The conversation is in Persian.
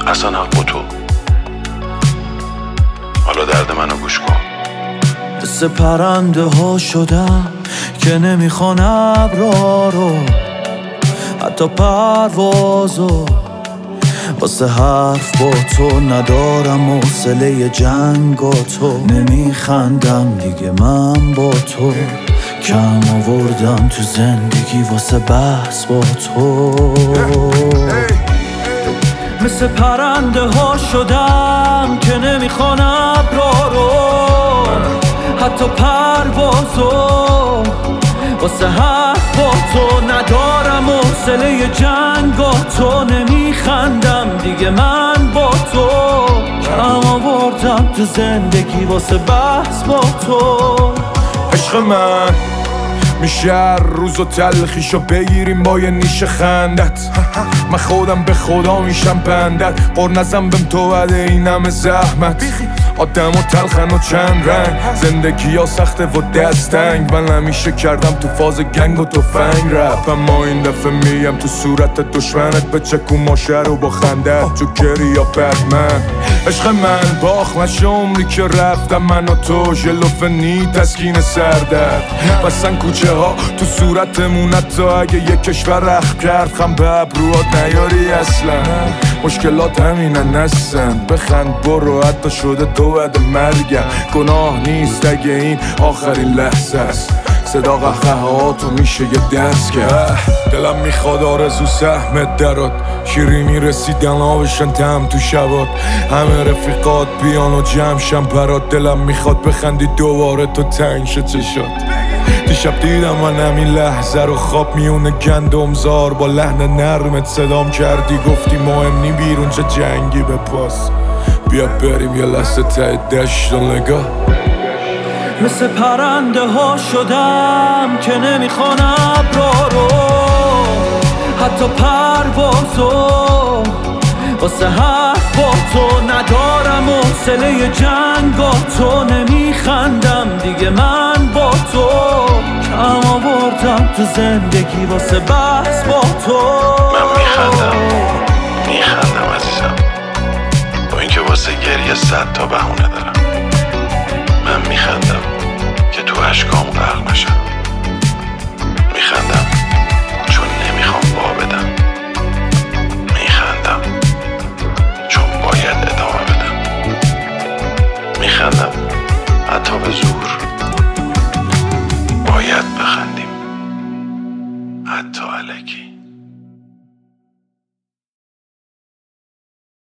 اصلا حق با تو. حالا درد منو گوش کن. مثل پرنده ها شدم که نمیخوان ابرا رو، حتی پروازو. واسه حرف با تو ندارم حوصله جنگ و تو. نمیخندم دیگه من با تو، کم آوردم تو زندگی واسه بحث با تو. مثل پرنده ها شدم که نمیخوان ابرا رو، حتی پروازو. واسه حرف با تو ندارم حوصله جنگ و تو. نمیخندم دیگه من با تو، کم آوردم تو زندگی واسه بحث با تو. عشق من میشه هر روز و تلخیشو بگیریم با یه نیش خندت. من خودم به خدا میشم بندت، قر نزن بهم تو بده این همه زحمت. آدم و تلخن و چند رنگ، زندگی ها سخته و دستنگ. من همیشه کردم تو فاز گنگ و تفنگ رپ، اما این دفعه میم تو صورت دشمنت. به چکو ماشه رو با خندت، جوکری یا بتمن. عشق من باخ نشه عمری که رفتم من و تو، ژلوفنی تسکین سردرد. بسن کوچه ها تو صورتمون، حتی اگه یک کشور رخ کرد خم به ابروات نیاری اصلا. مشکلات همینن هستن، بخند برو حتی شده تو بعد مرگم. گناه نیست اگه این آخرین لحظه است، صدا قهقهاتو میشه یه دست کرد. دلم میخواد آرزو سهمت درات، شیرینی رسیدن آبشن تم تو شبات. همه رفیقات بیان و جمعشن برات، دلم میخواد بخندی دوباره تو تنگ شه چشات. دیشب دیدم من همین لحظه رو خواب میونه گندمزار، با لحن نرمت صدام کردی گفتی مهم نی بیرون چه جنگی به پاس. بیا بریم یه لحظه ته دشت و نگاه. مثل پرنده ها شدم که نمیخوان ابرا رو، حتی پروازو. واسه حرف با تو ندارم حوصله جنگ و تو. نمیخندم دیگه من با تو، کم آوردم تو زندگی واسه بحث با تو. من میخندم عزیزم، با اینکه واسه گریه 100 تا بهونه دارم. من میخندم که تو اشکام غرق نشم. میخندم چون نمیخوام وا بدم. میخندم چون باید ادامه بدم. میخندم حتی به زور. باید بخندیم حتی الکی.